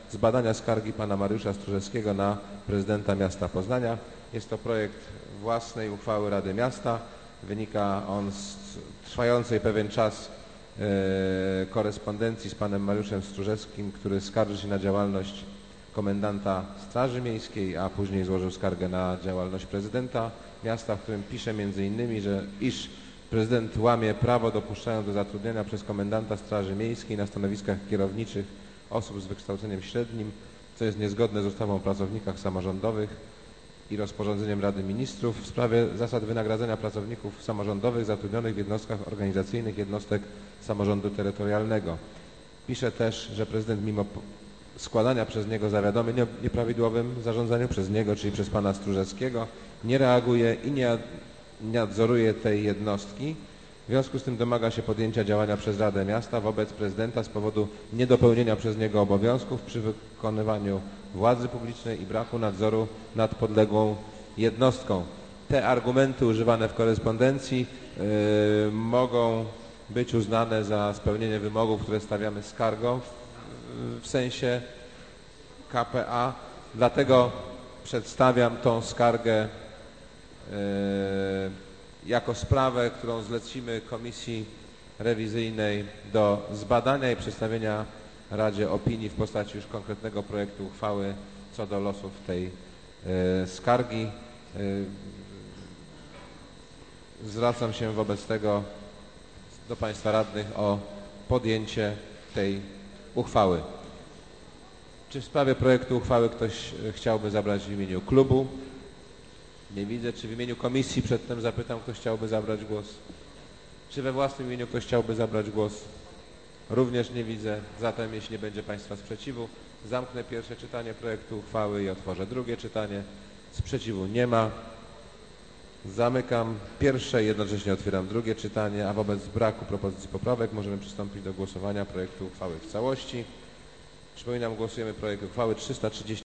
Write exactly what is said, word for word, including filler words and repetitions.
zbadania skargi pana Mariusza Stróżewskiego na prezydenta miasta Poznania. Jest to projekt własnej uchwały Rady Miasta. Wynika on z trwającej pewien czas e, korespondencji z panem Mariuszem Stróżewskim, który skarży się na działalność komendanta Straży Miejskiej, a później złożył skargę na działalność prezydenta miasta, w którym pisze między innymi, że iż prezydent łamie prawo, dopuszczając do zatrudniania przez komendanta Straży Miejskiej na stanowiskach kierowniczych osób z wykształceniem średnim, co jest niezgodne z ustawą o pracownikach samorządowych i rozporządzeniem Rady Ministrów w sprawie zasad wynagradzania pracowników samorządowych zatrudnionych w jednostkach organizacyjnych jednostek samorządu terytorialnego. Pisze też, że prezydent mimo składania przez niego zawiadomień o nieprawidłowym zarządzaniu przez niego, czyli przez pana Stróżewskiego, nie reaguje i nie nadzoruje tej jednostki. W związku z tym domaga się podjęcia działania przez Radę Miasta wobec prezydenta z powodu niedopełnienia przez niego obowiązków przy wykonywaniu władzy publicznej i braku nadzoru nad podległą jednostką. Te argumenty używane w korespondencji yy, mogą być uznane za spełnienie wymogów, które stawiamy skargą w, w sensie K P A. Dlatego przedstawiam tą skargę yy, jako sprawę, którą zlecimy Komisji Rewizyjnej do zbadania i przedstawienia Radzie opinii w postaci już konkretnego projektu uchwały co do losów tej y, skargi. Y, zwracam się wobec tego do Państwa radnych o podjęcie tej uchwały. Czy w sprawie projektu uchwały ktoś chciałby zabrać w imieniu klubu? Nie widzę. Czy w imieniu komisji przedtem zapytam, kto chciałby zabrać głos? Czy we własnym imieniu ktoś chciałby zabrać głos? Również nie widzę. Zatem, jeśli nie będzie Państwa sprzeciwu, zamknę pierwsze czytanie projektu uchwały i otworzę drugie czytanie. Sprzeciwu nie ma. Zamykam pierwsze i jednocześnie otwieram drugie czytanie, a wobec braku propozycji poprawek możemy przystąpić do głosowania projektu uchwały w całości. Przypominam, głosujemy projekt uchwały trzysta trzydzieści